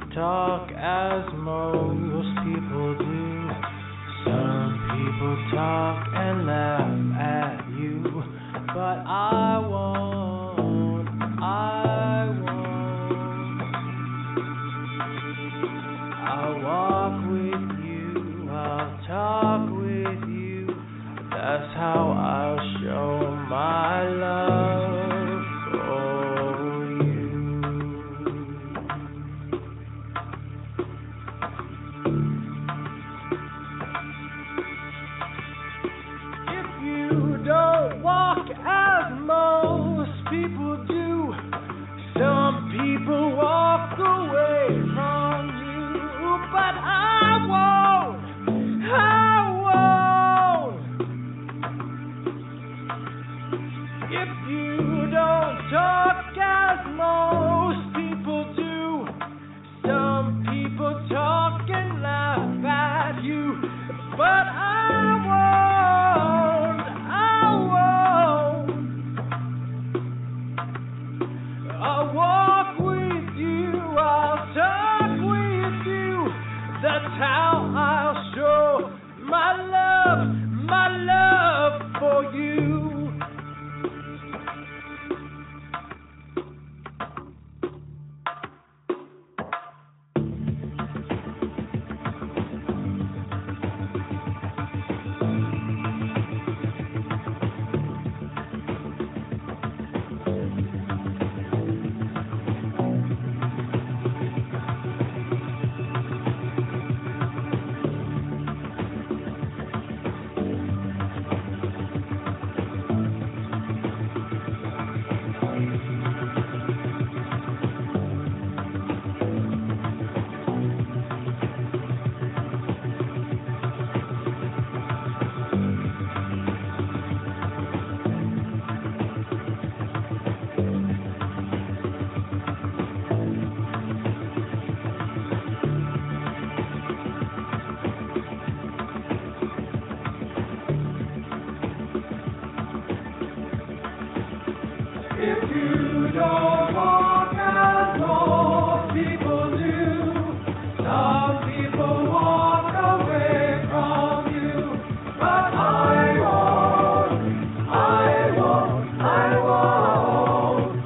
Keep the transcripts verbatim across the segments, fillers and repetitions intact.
talk as most people do. Some people talk and laugh at you, but I won't, I won't. I'll walk with you, I'll talk with you. That's how I'll show my love for you. If you don't walk as most people do, some people walk away from you, but I won't, I won't. If you don't talk as most people do, some people talk and laugh at you, but I won't, I won't. I'll walk with you, I'll talk with you. That's how I'll show my love, my love for you. If you don't walk as most people do, some people walk away from you, but I won't, I won't, I won't.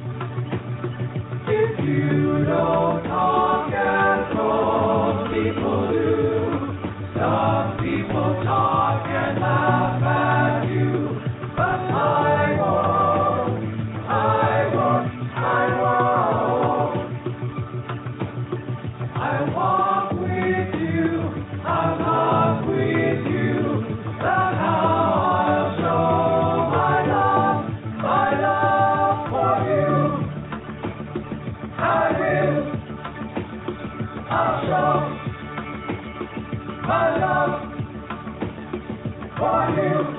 If you don't talk as most people do, some people talk and laugh at you, but I won't. I walk with you, I love with you. That's how I'll show my love, my love for you. I will, I'll show my love for you.